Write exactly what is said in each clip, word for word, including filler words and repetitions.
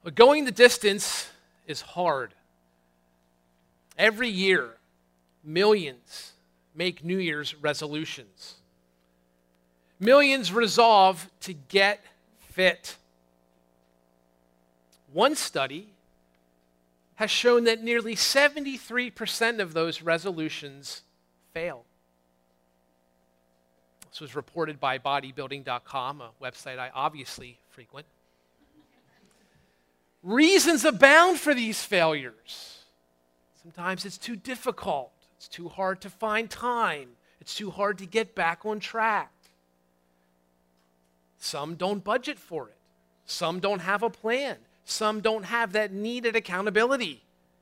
But going the distance is hard. Every year, millions make New Year's resolutions. Millions resolve to get fit. One study has shown that nearly seventy-three percent of those resolutions fail. This was reported by bodybuilding dot com, a website I obviously frequent. Reasons abound for these failures. Sometimes it's too difficult. It's too hard to find time. It's too hard to get back on track. Some don't budget for it. Some don't have a plan. Some don't have that needed accountability.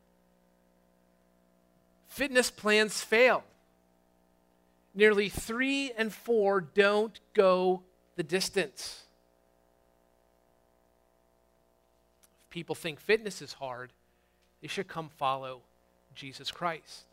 Fitness plans fail. Nearly three and four don't go the distance. If people think fitness is hard, they should come follow Jesus Christ.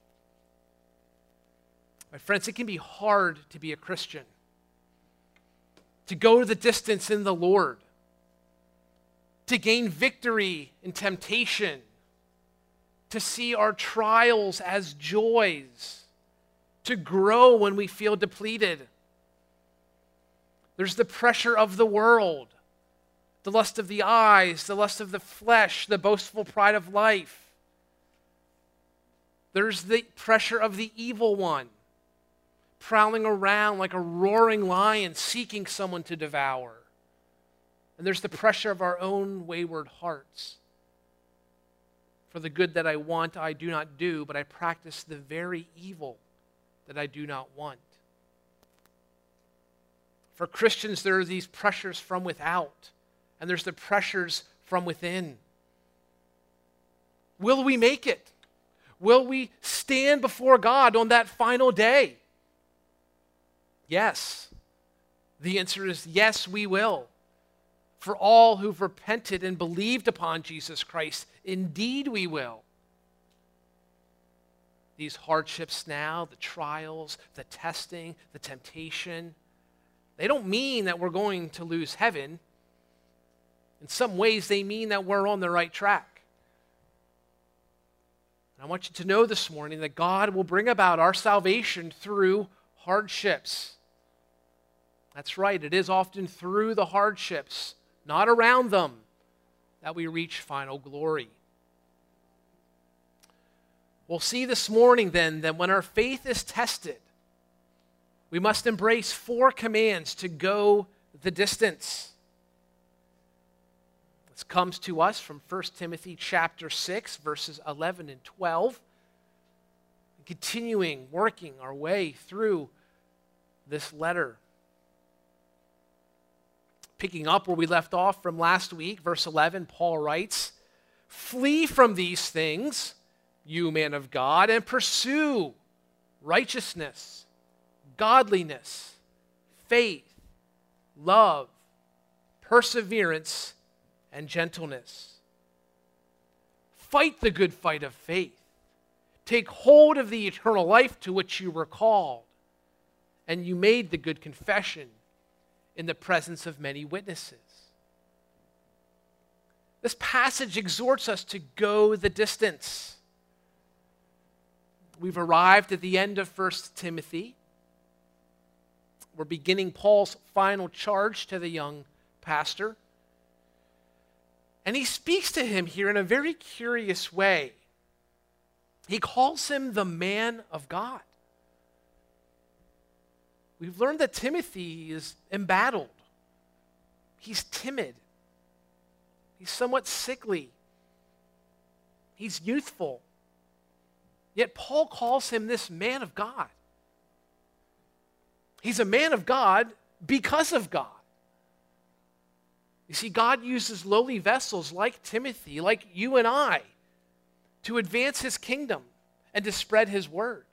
My friends, it can be hard to be a Christian, to go the distance in the Lord, to gain victory in temptation, to see our trials as joys, to grow when we feel depleted. There's the pressure of the world, the lust of the eyes, the lust of the flesh, the boastful pride of life. There's the pressure of the evil one, prowling around like a roaring lion, seeking someone to devour. And there's the pressure of our own wayward hearts. For the good that I want, I do not do, but I practice the very evil that I do not want. For Christians, there are these pressures from without, and there's the pressures from within. Will we make it? Will we stand before God on that final day? Yes. The answer is yes, we will. For all who've repented and believed upon Jesus Christ, indeed we will. These hardships now, the trials, the testing, the temptation, they don't mean that we're going to lose heaven. In some ways, they mean that we're on the right track. And I want you to know this morning that God will bring about our salvation through hardships. That's right, it is often through the hardships, not around them, that we reach final glory. We'll see this morning then that when our faith is tested, we must embrace four commands to go the distance. This comes to us from First Timothy chapter six, verses eleven and twelve. Continuing, working our way through this letter. Picking up where we left off from last week, verse eleven, Paul writes, "Flee from these things, you man of God, and pursue righteousness, godliness, faith, love, perseverance, and gentleness. Fight the good fight of faith. Take hold of the eternal life to which you were called, and you made the good confession in the presence of many witnesses." This passage exhorts us to go the distance. We've arrived at the end of First Timothy. We're beginning Paul's final charge to the young pastor. And he speaks to him here in a very curious way. He calls him the man of God. We've learned that Timothy is embattled. He's timid. He's somewhat sickly. He's youthful. Yet Paul calls him this man of God. He's a man of God because of God. You see, God uses lowly vessels like Timothy, like you and I, to advance his kingdom and to spread his word.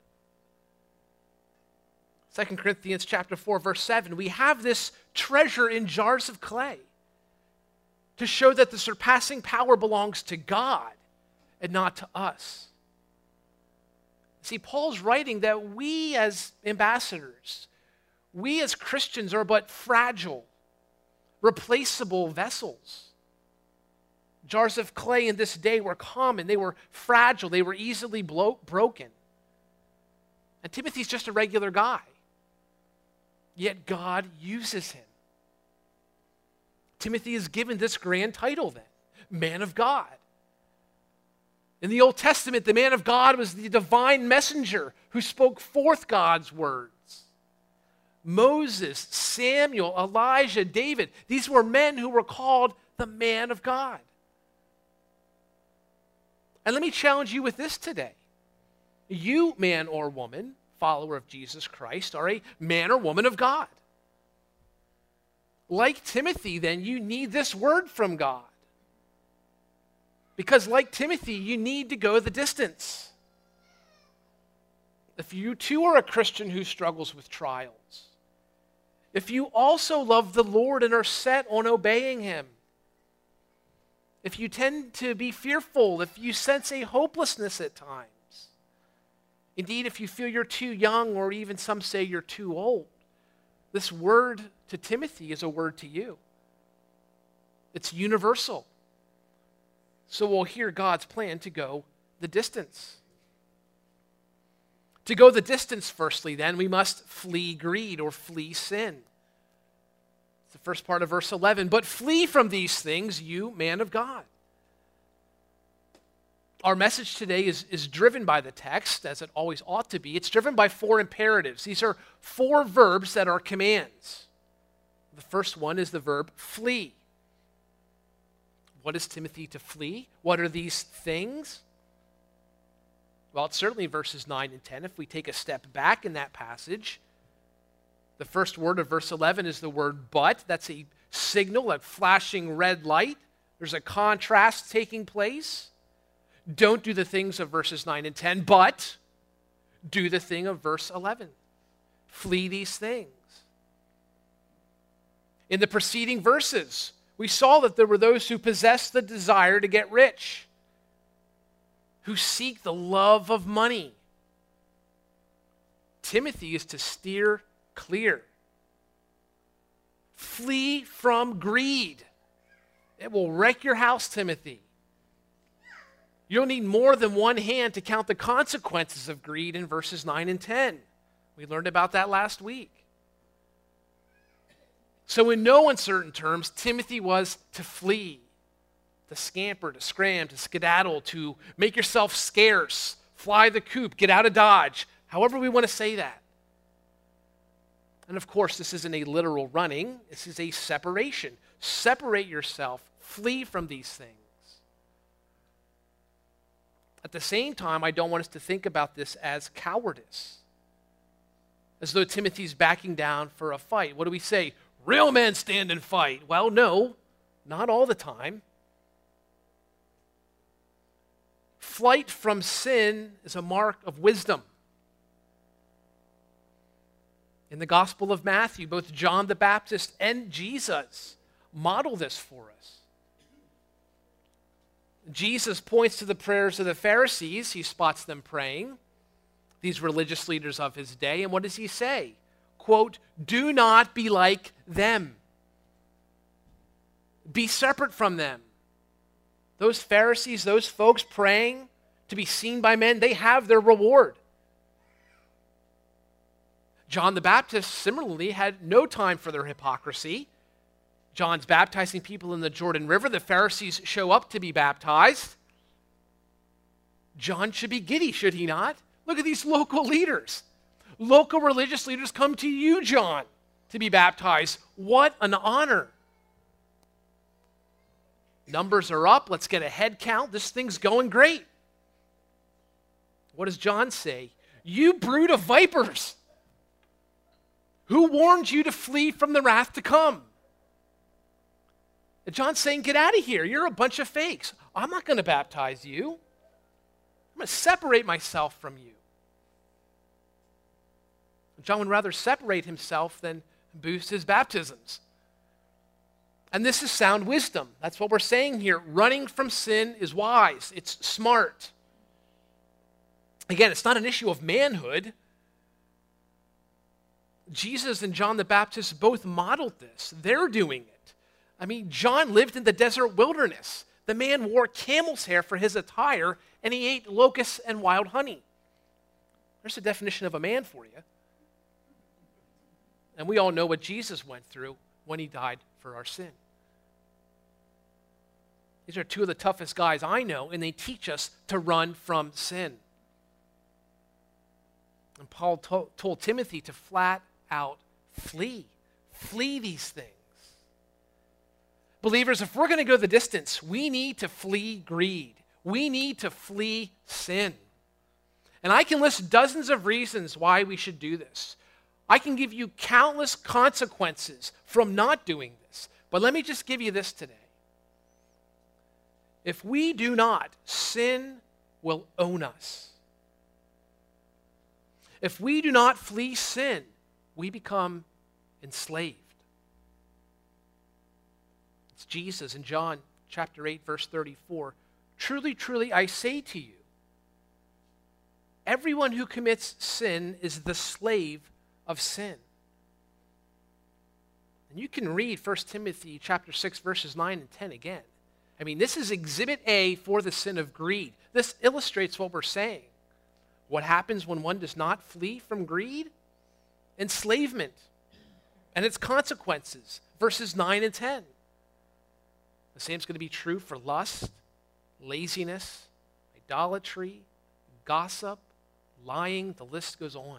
Second Corinthians chapter four, verse seven, we have this treasure in jars of clay to show that the surpassing power belongs to God and not to us. See, Paul's writing that we as ambassadors, we as Christians are but fragile, replaceable vessels. Jars of clay in this day were common. They were fragile. They were easily blo- broken. And Timothy's just a regular guy. Yet God uses him. Timothy is given this grand title then, man of God. In the Old Testament, the man of God was the divine messenger who spoke forth God's words. Moses, Samuel, Elijah, David, these were men who were called the man of God. And let me challenge you with this today. You, man or woman, follower of Jesus Christ, are a man or woman of God. Like Timothy, then, you need this word from God. Because like Timothy, you need to go the distance. If you too are a Christian who struggles with trials, if you also love the Lord and are set on obeying him, if you tend to be fearful, if you sense a hopelessness at times, indeed, if you feel you're too young or even some say you're too old, this word to Timothy is a word to you. It's universal. So we'll hear God's plan to go the distance. To go the distance, firstly, then, we must flee greed or flee sin. It's the first part of verse eleven. But flee from these things, you man of God. Our message today is, is driven by the text, as it always ought to be. It's driven by four imperatives. These are four verbs that are commands. The first one is the verb flee. What is Timothy to flee? What are these things? Well, it's certainly verses nine and ten. If we take a step back in that passage, the first word of verse eleven is the word but. That's a signal, a flashing red light. There's a contrast taking place. Don't do the things of verses nine and ten, but do the thing of verse eleven. Flee these things. In the preceding verses, we saw that there were those who possess the desire to get rich, who seek the love of money. Timothy is to steer clear. Flee from greed. It will wreck your house, Timothy. You'll need more than one hand to count the consequences of greed in verses nine and ten. We learned about that last week. So in no uncertain terms, Timothy was to flee, to scamper, to scram, to skedaddle, to make yourself scarce, fly the coop, get out of Dodge, however we want to say that. And of course, this isn't a literal running. This is a separation. Separate yourself. Flee from these things. At the same time, I don't want us to think about this as cowardice, as though Timothy's backing down for a fight. What do we say? Real men stand and fight. Well, no, not all the time. Flight from sin is a mark of wisdom. In the Gospel of Matthew, both John the Baptist and Jesus model this for us. Jesus points to the prayers of the Pharisees. He spots them praying, these religious leaders of his day. And what does he say? Quote, do not be like them. Be separate from them. Those Pharisees, those folks praying to be seen by men, they have their reward. John the Baptist similarly had no time for their hypocrisy. John's baptizing people in the Jordan River. The Pharisees show up to be baptized. John should be giddy, should he not? Look at these local leaders. Local religious leaders come to you, John, to be baptized. What an honor. Numbers are up. Let's get a head count. This thing's going great. What does John say? You brood of vipers. Who warned you to flee from the wrath to come? And John's saying, get out of here. You're a bunch of fakes. I'm not going to baptize you. I'm going to separate myself from you. John would rather separate himself than boost his baptisms. And this is sound wisdom. That's what we're saying here. Running from sin is wise. It's smart. Again, it's not an issue of manhood. Jesus and John the Baptist both modeled this. They're doing it. I mean, John lived in the desert wilderness. The man wore camel's hair for his attire, and he ate locusts and wild honey. There's a definition of a man for you. And we all know what Jesus went through when he died for our sin. These are two of the toughest guys I know, and they teach us to run from sin. And Paul to- told Timothy to flat out flee. Flee these things. Believers, if we're going to go the distance, we need to flee greed. We need to flee sin. And I can list dozens of reasons why we should do this. I can give you countless consequences from not doing this. But let me just give you this today. If we do not, sin will own us. If we do not flee sin, we become enslaved. It's Jesus in John chapter eight, verse thirty-four. Truly, truly, I say to you, everyone who commits sin is the slave of sin. And you can read First Timothy chapter six, verses nine and ten again. I mean, this is exhibit A for the sin of greed. This illustrates what we're saying. What happens when one does not flee from greed? Enslavement and its consequences, verses nine and ten. The same is going to be true for lust, laziness, idolatry, gossip, lying, the list goes on.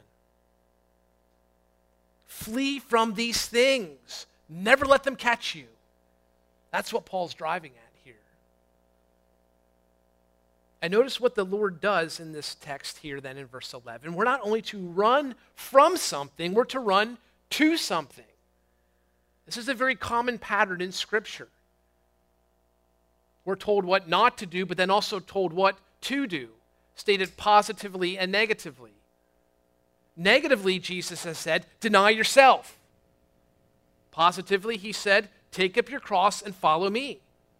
Flee from these things. Never let them catch you. That's what Paul's driving at here. And notice what the Lord does in this text here then in verse eleven. We're not only to run from something, we're to run to something. This is a very common pattern in Scripture. We're told what not to do, but then also told what to do, stated positively and negatively. Negatively, Jesus has said, deny yourself. Positively, he said, take up your cross and follow me.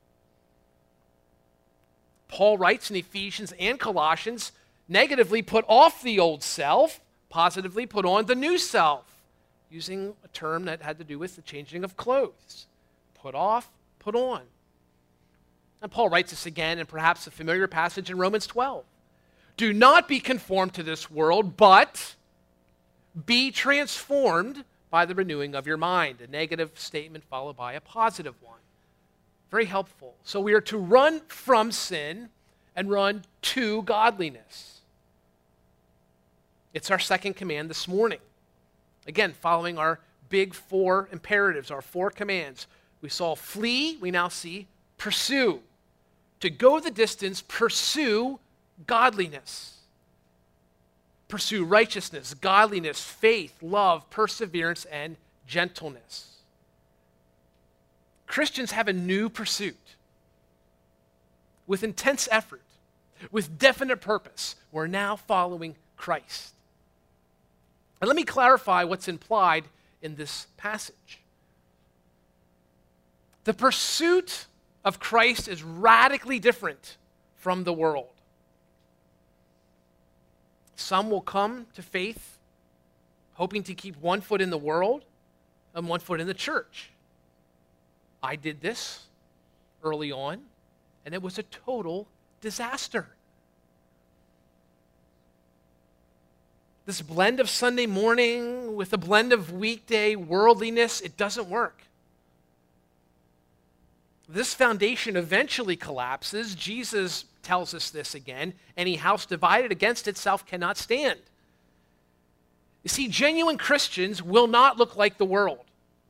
Paul writes in Ephesians and Colossians, negatively, put off the old self. Positively, put on the new self, using a term that had to do with the changing of clothes. Put off, put on. And Paul writes this again in perhaps a familiar passage in Romans twelve. Do not be conformed to this world, but be transformed by the renewing of your mind. A negative statement followed by a positive one. Very helpful. So we are to run from sin and run to godliness. It's our second command this morning. Again, following our big four imperatives, our four commands. We saw flee, we now see pursue. To go the distance, pursue godliness. Pursue righteousness, godliness, faith, love, perseverance, and gentleness. Christians have a new pursuit with intense effort, with definite purpose. We're now following Christ. And let me clarify what's implied in this passage. The pursuit of Christ is radically different from the world. Some will come to faith hoping to keep one foot in the world and one foot in the church. I did this early on, and it was a total disaster. This blend of Sunday morning with a blend of weekday worldliness, it doesn't work. This foundation eventually collapses. Jesus tells us this again. Any house divided against itself cannot stand. You see, genuine Christians will not look like the world.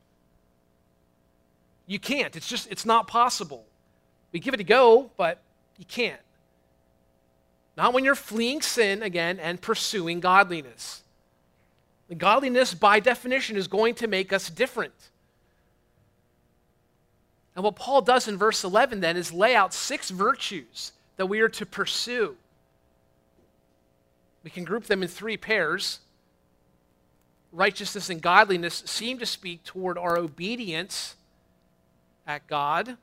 You can't. It's just, it's not possible. We give it a go, but you can't. Not when you're fleeing sin again and pursuing godliness. The godliness, by definition, is going to make us different. And what Paul does in verse eleven then is lay out six virtues that we are to pursue. We can group them in three pairs. Righteousness and godliness seem to speak toward our obedience at God.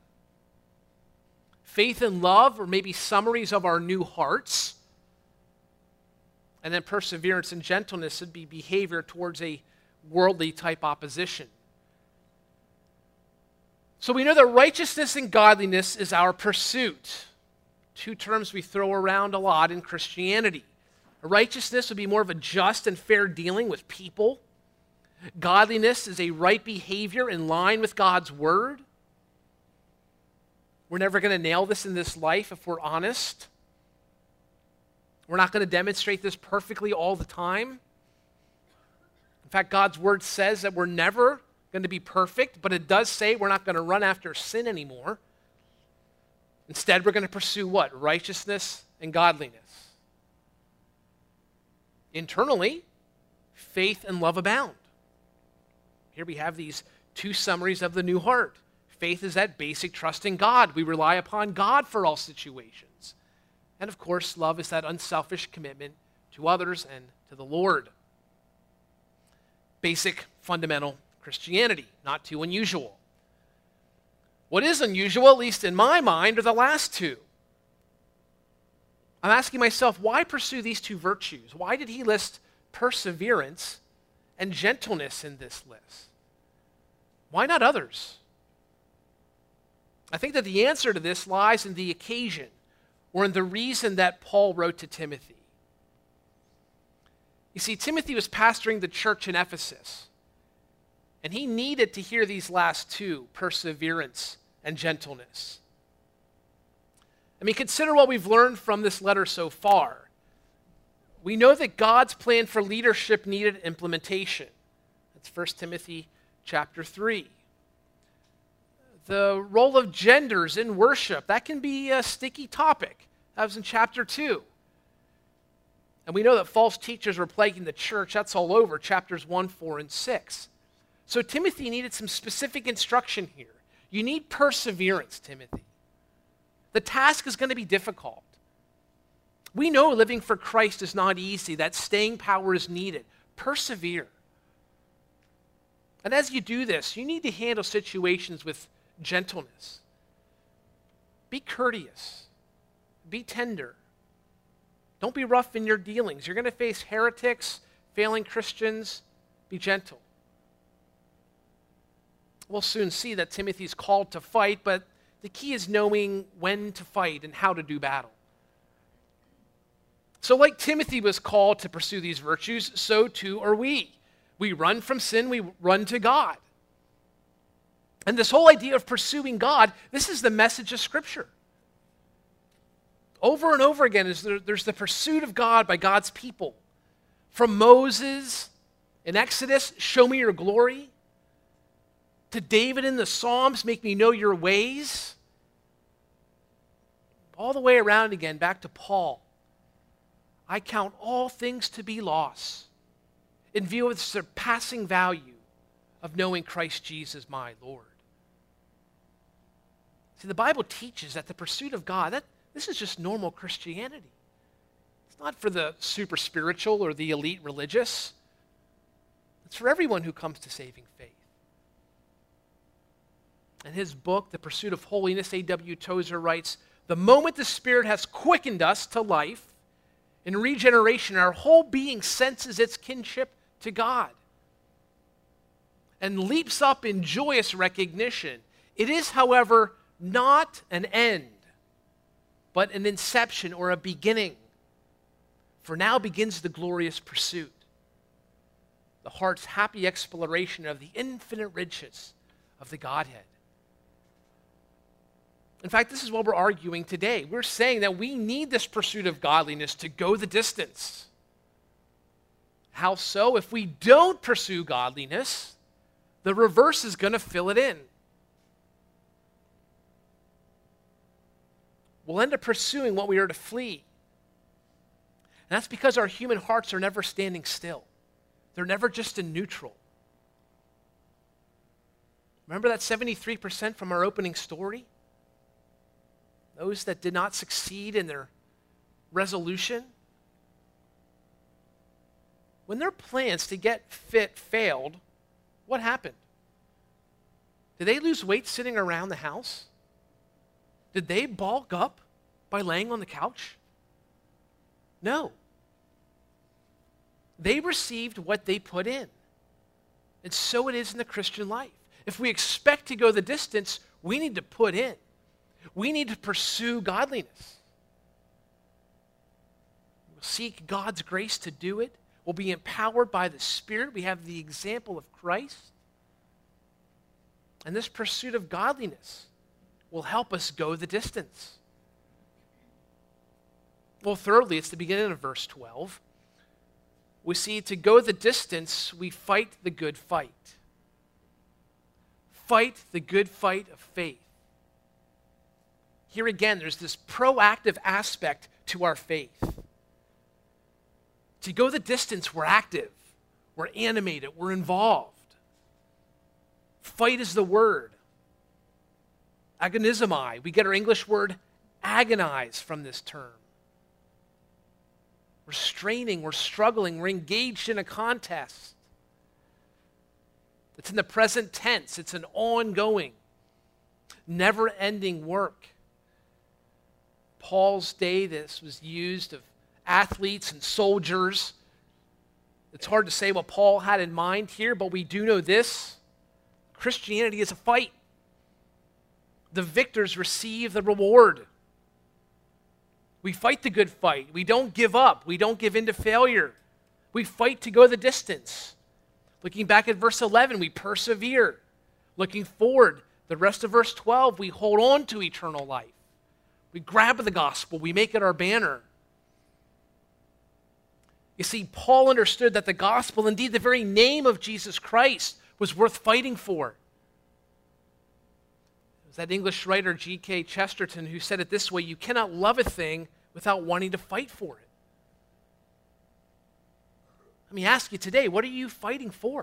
Faith and love, or maybe summaries of our new hearts. And then perseverance and gentleness would be behavior towards a worldly type opposition. So we know that righteousness and godliness is our pursuit. Two terms we throw around a lot in Christianity. Righteousness would be more of a just and fair dealing with people. Godliness is a right behavior in line with God's word. We're never going to nail this in this life if we're honest. We're not going to demonstrate this perfectly all the time. In fact, God's word says that we're never going to be perfect, but it does say we're not going to run after sin anymore. Instead, we're going to pursue what? Righteousness and godliness. Internally, faith and love abound. Here we have these two summaries of the new heart. Faith is that basic trust in God. We rely upon God for all situations. And of course, love is that unselfish commitment to others and to the Lord. Basic, fundamental Christianity, not too unusual. What is unusual, at least in my mind, are the last two. I'm asking myself, why pursue these two virtues? Why did he list perseverance and gentleness in this list? Why not others? I think that the answer to this lies in the occasion or in the reason that Paul wrote to Timothy. You see, Timothy was pastoring the church in Ephesus, and he needed to hear these last two, perseverance and gentleness. I mean, consider what we've learned from this letter so far. We know that God's plan for leadership needed implementation. That's First Timothy chapter three. The role of genders in worship, that can be a sticky topic. That was in chapter two. And we know that false teachers were plaguing the church. That's all over chapters one, four, and six. So Timothy needed some specific instruction here. You need perseverance, Timothy. The task is going to be difficult. We know living for Christ is not easy. That staying power is needed. Persevere. And as you do this, you need to handle situations with gentleness. Be courteous. Be tender. Don't be rough in your dealings. You're going to face heretics, failing Christians. Be gentle. We'll soon see that Timothy's called to fight, but the key is knowing when to fight and how to do battle. So like Timothy was called to pursue these virtues, so too are we. We run from sin, we run to God. And this whole idea of pursuing God, this is the message of Scripture. Over and over again, is there, there's the pursuit of God by God's people. From Moses in Exodus, show me your glory, to David in the Psalms, make me know your ways. All the way around again, back to Paul. I count all things to be loss in view of the surpassing value of knowing Christ Jesus my Lord. See, the Bible teaches that the pursuit of God, that this is just normal Christianity. It's not for the super spiritual or the elite religious. It's for everyone who comes to saving faith. In his book, The Pursuit of Holiness, A W Tozer writes, the moment the Spirit has quickened us to life, in regeneration, our whole being senses its kinship to God and leaps up in joyous recognition. It is, however, not an end, but an inception or a beginning. For now begins the glorious pursuit, the heart's happy exploration of the infinite riches of the Godhead. In fact, this is what we're arguing today. We're saying that we need this pursuit of godliness to go the distance. How so? If we don't pursue godliness, the reverse is going to fill it in. We'll end up pursuing what we are to flee. And that's because our human hearts are never standing still. They're never just in neutral. Remember that seventy-three percent from our opening story? Those that did not succeed in their resolution? When their plans to get fit failed, what happened? Did they lose weight sitting around the house? Did they bulk up by laying on the couch? No. They received what they put in. And so it is in the Christian life. If we expect to go the distance, we need to put in. We need to pursue godliness. We'll seek God's grace to do it. We'll be empowered by the Spirit. We have the example of Christ. And this pursuit of godliness will help us go the distance. Well, thirdly, it's the beginning of verse twelve. We see to go the distance, we fight the good fight. Fight the good fight of faith. Here again, there's this proactive aspect to our faith. To go the distance, we're active, we're animated, we're involved. Fight is the word. Agonizomai. We get our English word agonize from this term. We're straining, we're struggling, we're engaged in a contest. It's in the present tense. It's an ongoing, never-ending work. Paul's day, this was used of athletes and soldiers. It's hard to say what Paul had in mind here, but we do know this. Christianity is a fight. The victors receive the reward. We fight the good fight. We don't give up. We don't give in to failure. We fight to go the distance. Looking back at verse eleven, we persevere. Looking forward, the rest of verse twelve, we hold on to eternal life. We grab the gospel. We make it our banner. You see, Paul understood that the gospel, indeed the very name of Jesus Christ, was worth fighting for. It was that English writer G K Chesterton who said it this way: you cannot love a thing without wanting to fight for it. Let me ask you today, what are you fighting for?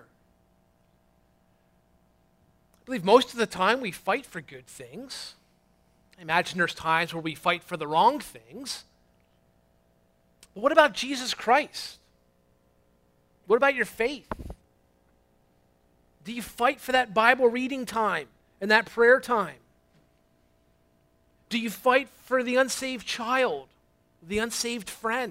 I believe most of the time we fight for good things. I imagine there's times where we fight for the wrong things. But what about Jesus Christ? What about your faith? Do you fight for that Bible reading time and that prayer time? Do you fight for the unsaved child, the unsaved friend?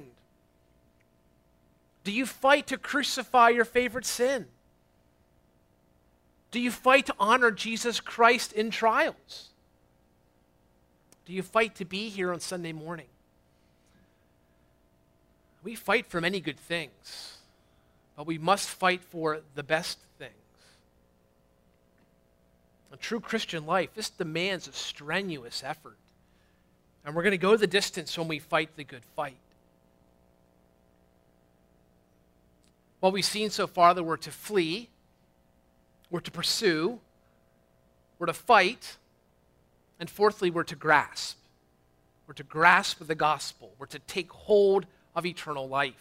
Do you fight to crucify your favorite sin? Do you fight to honor Jesus Christ in trials? Do you fight to be here on Sunday morning? We fight for many good things, but we must fight for the best things. A true Christian life, this demands a strenuous effort. And we're going to go the distance when we fight the good fight. What we've seen so far, that we're to flee, we're to pursue, we're to fight, and fourthly, we're to grasp. We're to grasp the gospel. We're to take hold of eternal life.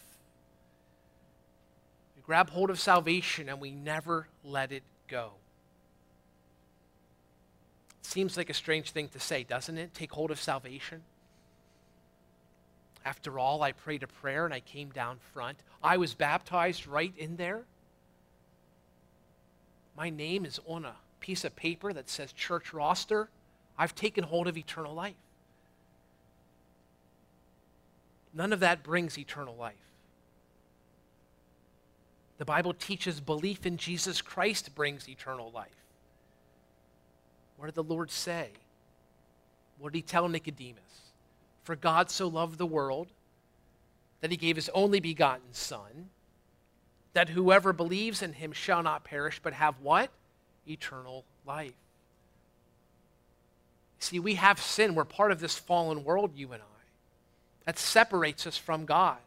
We grab hold of salvation and we never let it go. It seems like a strange thing to say, doesn't it? Take hold of salvation. After all, I prayed a prayer and I came down front. I was baptized right in there. My name is on a piece of paper that says church roster. I've taken hold of eternal life. None of that brings eternal life. The Bible teaches belief in Jesus Christ brings eternal life. What did the Lord say? What did he tell Nicodemus? For God so loved the world that he gave his only begotten Son, that whoever believes in him shall not perish, but have what? Eternal life. See, we have sin. We're part of this fallen world, you and I. That separates us from God.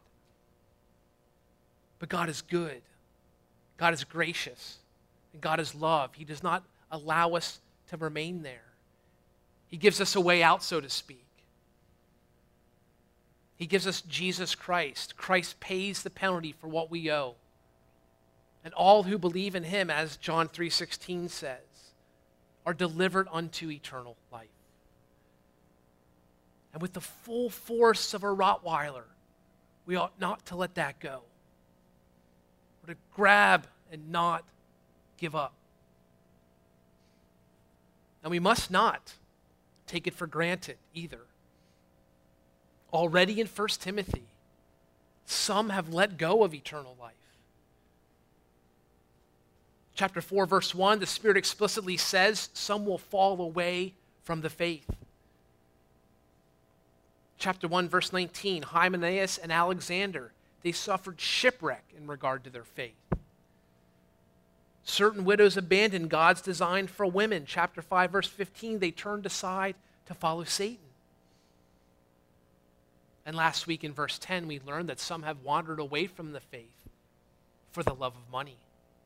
But God is good. God is gracious. And God is love. He does not allow us to remain there. He gives us a way out, so to speak. He gives us Jesus Christ. Christ pays the penalty for what we owe. And all who believe in him, as John three sixteen says, are delivered unto eternal life. And with the full force of a Rottweiler, we ought not to let that go. We're to grab and not give up. And we must not take it for granted either. Already in First Timothy, some have let go of eternal life. Chapter four, verse one, the Spirit explicitly says some will fall away from the faith. Chapter one, verse nineteen, Hymenaeus and Alexander, they suffered shipwreck in regard to their faith. Certain widows abandoned God's design for women. Chapter five, verse fifteen, they turned aside to follow Satan. And last week in verse ten, we learned that some have wandered away from the faith for the love of money.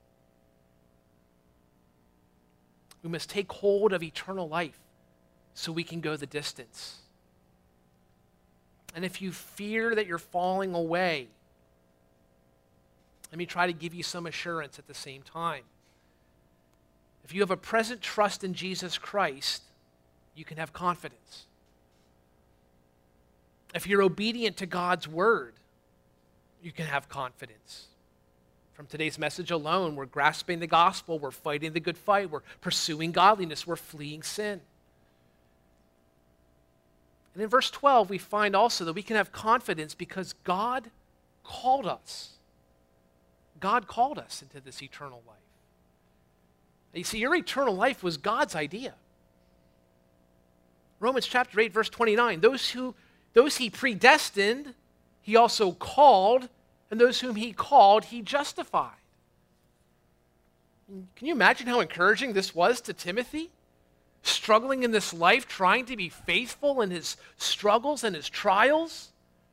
We must take hold of eternal life so we can go the distance. And if you fear that you're falling away, let me try to give you some assurance at the same time. If you have a present trust in Jesus Christ, you can have confidence. If you're obedient to God's word, you can have confidence. From today's message alone, we're grasping the gospel, we're fighting the good fight, we're pursuing godliness, we're fleeing sin. And in verse twelve, we find also that we can have confidence because God called us. God called us into this eternal life. You see, your eternal life was God's idea. Romans chapter eight, verse twenty-nine, those who those he predestined, he also called, and those whom he called, he justified. Can you imagine how encouraging this was to Timothy? Struggling in this life, trying to be faithful in his struggles and his trials.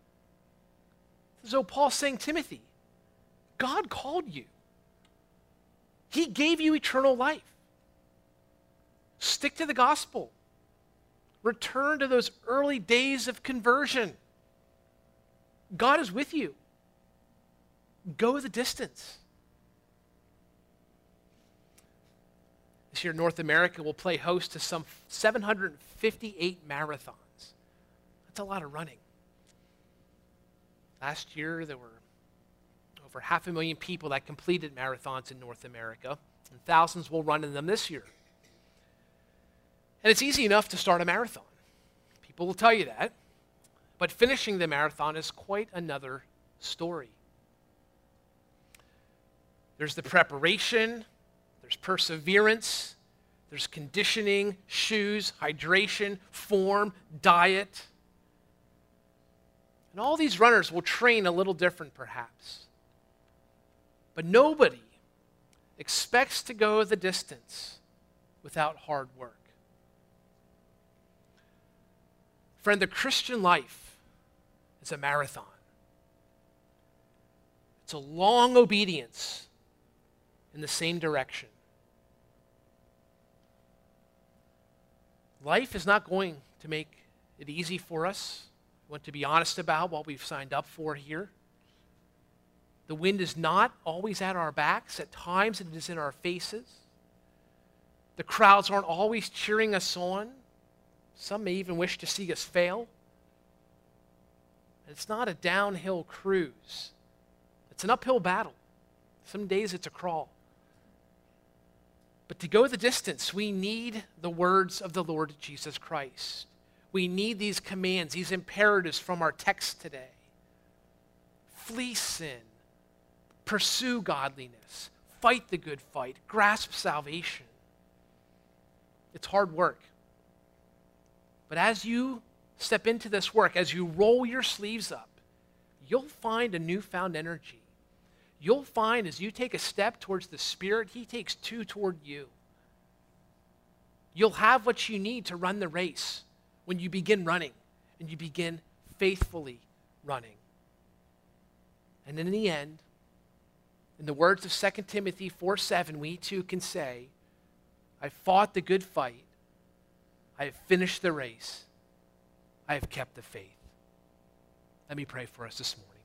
So Paul's saying, Timothy, God called you. He gave you eternal life. Stick to the gospel. Return to those early days of conversion. God is with you. Go the distance. This year, North America will play host to some seven hundred fifty-eight marathons. That's a lot of running. Last year, there were over half a million people that completed marathons in North America, and thousands will run in them this year. And it's easy enough to start a marathon. People will tell you that. But finishing the marathon is quite another story. There's the preparation, there's perseverance, there's conditioning, shoes, hydration, form, diet. And all these runners will train a little different perhaps. But nobody expects to go the distance without hard work. Friend, the Christian life is a marathon. It's a long obedience in the same direction. Life is not going to make it easy for us. We want to be honest about what we've signed up for here. The wind is not always at our backs. At times it is in our faces. The crowds aren't always cheering us on. Some may even wish to see us fail. It's not a downhill cruise. It's an uphill battle. Some days it's a crawl. But to go the distance, we need the words of the Lord Jesus Christ. We need these commands, these imperatives from our text today. Flee sin. Pursue godliness. Fight the good fight. Grasp salvation. It's hard work. But as you step into this work, as you roll your sleeves up, you'll find a newfound energy. You'll find as you take a step towards the Spirit, He takes two toward you. You'll have what you need to run the race when you begin running and you begin faithfully running. And in the end, in the words of Second Timothy four seven, we too can say, I fought the good fight. I have finished the race. I have kept the faith. Let me pray for us this morning.